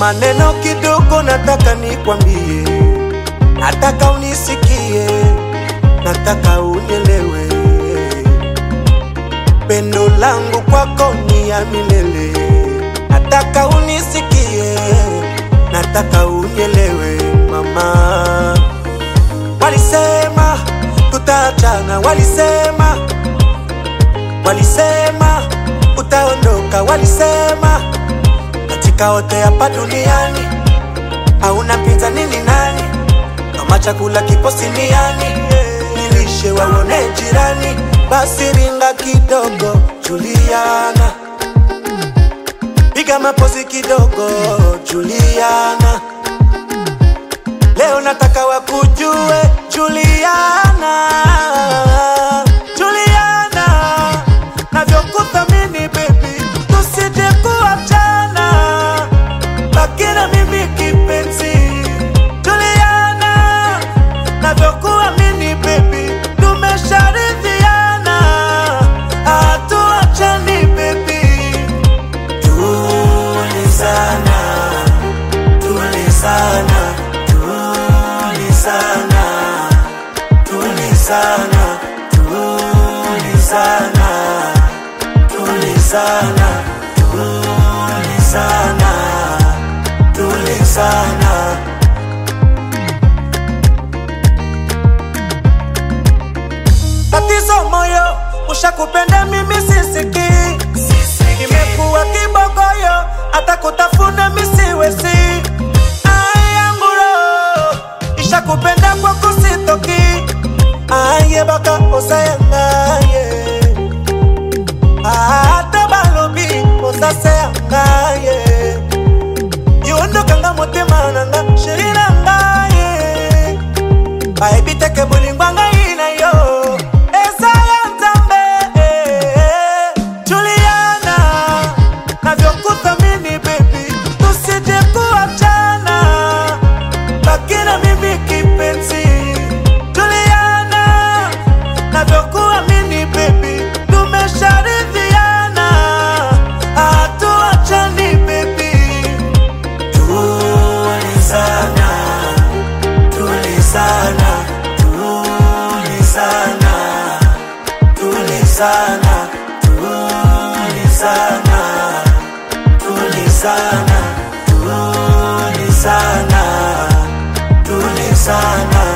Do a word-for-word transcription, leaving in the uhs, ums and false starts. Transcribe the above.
maneno kidogo nataka nikwambie, nataka unisikie, nataka unielewe. Pendo langu kwako ni ya milele, nataka unisikie, nataka unielewe mama. Walisema tutaachana, walisema, walisema utaondoka, walisema katika wote hapa duniani hauna pinza nini nani, kama chakula kipo siniani, nilishe waone jirani. Basi ringa kidogo Juliana, piga mapozi kidogo Juliana, leo nataka wakujue Juliana. Juliana, navyokuthamini baby, tusije kuachana, baki na mimi kipenzi. Juliana, navyokuamini baby, tumesharidhiana, hatuachani baby. Tulizana, tulizana, tulizana, tulizana, tulizana, tulizana, tulizana, tulizana. Tatizo moyo, ushakupenda mimi sisiki, nimekuwa kibogoyo, hata kutafuna misiwezi. Ishakupenda kwa kusitoki, aye baka osayangaye, hata balobi osaseyangaye. Yundo kanga mutima nanga shirina ngaye, baibiteke bulingwanga inayo esaya nzambe. Juliana, navyokuthamini baby, tusije kuachana, baki na mimi kipenzi. Juliana, navyokuamini baby, tumesharidhiana, hatuachani baby. Tulizana, tulizana, tulizana, tulizana, tulizana, tulizana, tulizana, tulizana.